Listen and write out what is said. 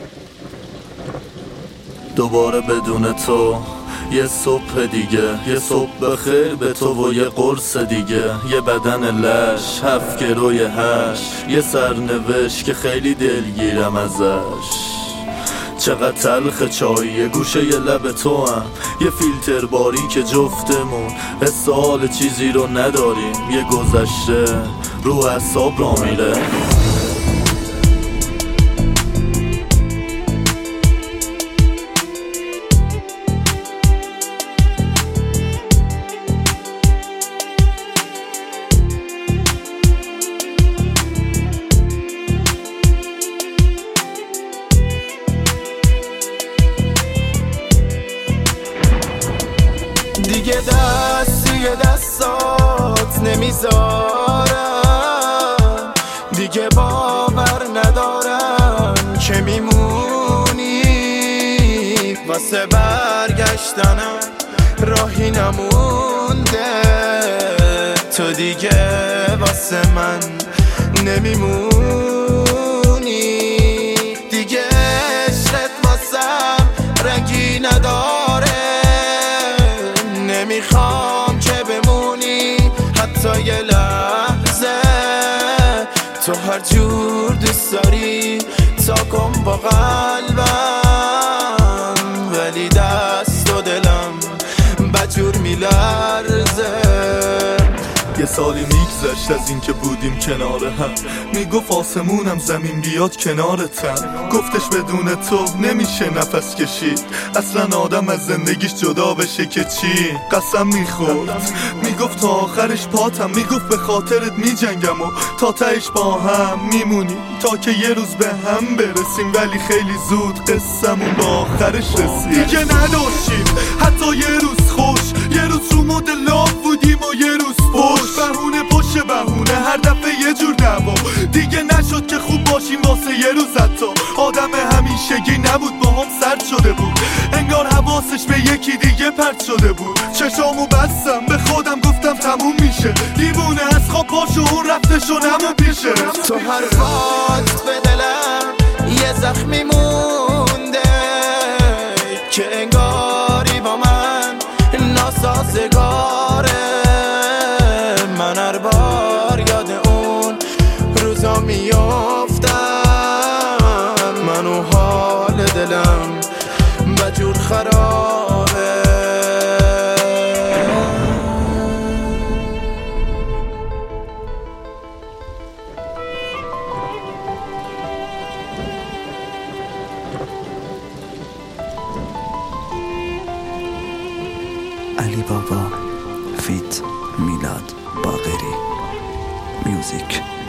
دوباره بدون تو یه صبح دیگه، یه صبح بخیر به تو و یه قرص دیگه، یه بدن لش، 7 کیلوی هش، یه سرنوشت که خیلی دلگیرم ازش. چقدر تلخ چای، یه گوشه یه لب تو هم، یه فیلتر باری که جفتمون حس حال چیزی رو نداریم، یه گذشته رو اعصاب را میره. دیگه دستات نمیذارم، دیگه باور ندارم که میمونی. واسه برگشتنم راهی نمونده، تو دیگه واسه من نمیمونی. دیگه عشقت واسم رنگی نداره، نمیخوام که بمونی حتی یه لحظه. تو هر جور دوست داری تا کن با قلبم، ولی دست و دلم بدجور میلرزه. یه سالی میگذشت از این که بودیم کنار هم، میگفت آسمونم زمین بیاد کنارتم. گفتش بدون تو نمیشه نفس کشید، اصلا آدم از زندگیش جدا بشه که چی. قسم میخورد میگفت تا آخرش پاتم، میگفت به خاطرت میجنگم و تا تهش با هم میمونیم، تا که یه روز به هم برسیم. ولی خیلی زود قصمون با آخرش رسید. دیگه نداشتیم حتی یه روز خوش، یه روز رو مد لاف بودیم و یه روز پشت. بهونه پشت بهونه هر دفعه یه جور دعوا، دیگه نشد که خوب باشیم واسه یه روز. حتی آدم همیشگی نبود، با هم سرد شده بود، انگار حواسش به یکی دیگه پرت شده بود. چشامو بستم به خودم گفتم تموم میشه، دیوونه از خواب پاشو اون رفته شدم پیشه. تو حرفات به دلم یه زخمی مونده که انگاری با من ناسازگاره. من هر بار یاد اون روزا میافتم، من و حال دلم بجور خرابه. علی بابا فیت میلاد باقری میوزیک.